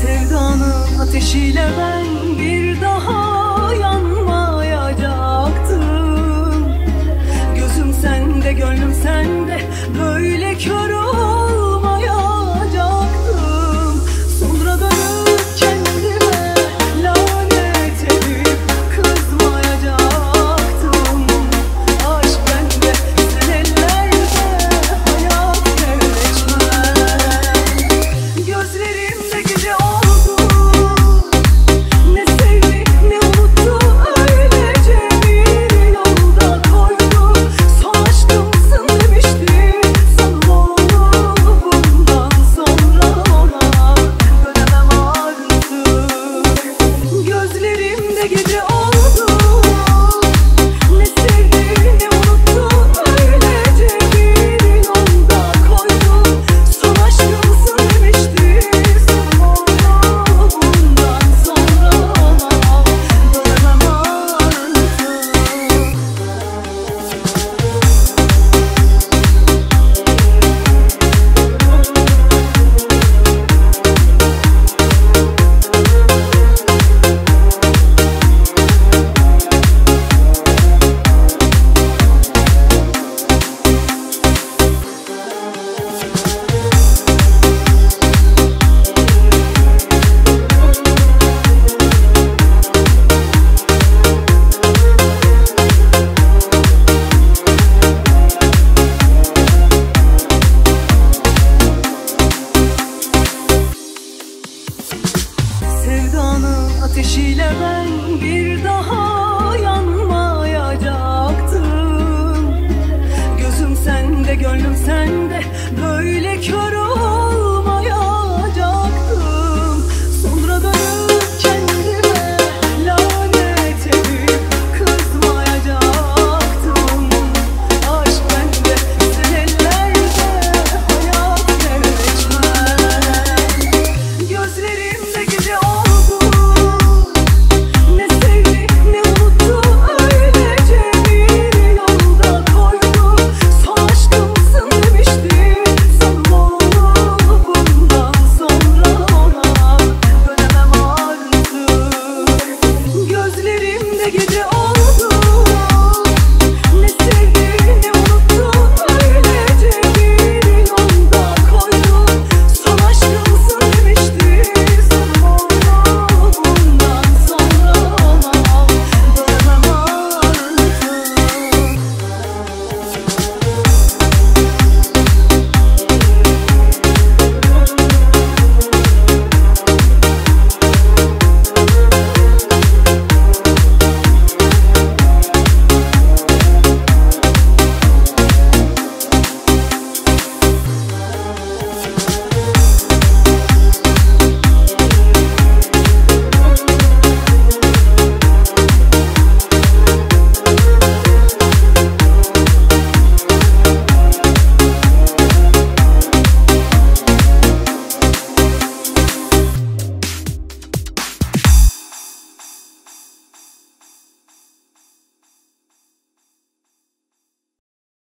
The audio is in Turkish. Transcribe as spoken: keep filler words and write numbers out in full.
Sevdanın ateşiyle ben bir daha yanmayacaktım. Gözüm sende, gönlüm sende, böyle kör olmayacaktım. Sonra dönüp kendime lanet edip kızmayacaktım. Aşk bende, sen ellerde, hayat geçmez. Gözlerimde gece oldu, ne sevdi ne unuttu, öylece bir yolda koydu. Son aşkımsın demişti, sanım oldu bundan sonra ona dönemem artık. Gözlerimde gece oldu, ne sevdi ne unuttu, öylece bir yolda koydu. Son aşkımsın demişti, sanım oldu bundan sonra ona dönemem Sevdanın ateşiyle ben bir daha